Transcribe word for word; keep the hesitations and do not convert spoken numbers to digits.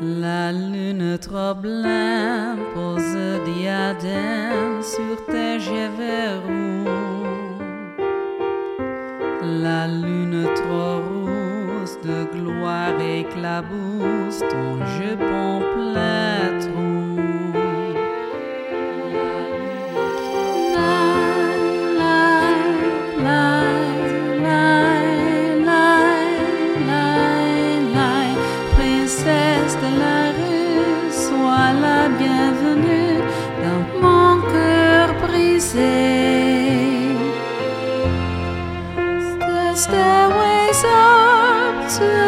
La lune trop blême pose diadème sur tes cheveux roux. La lune trop rousse de gloire éclabousse ton jupon plein trou. De la rue, sois la bienvenue dans mon cœur brisé. The stairways up to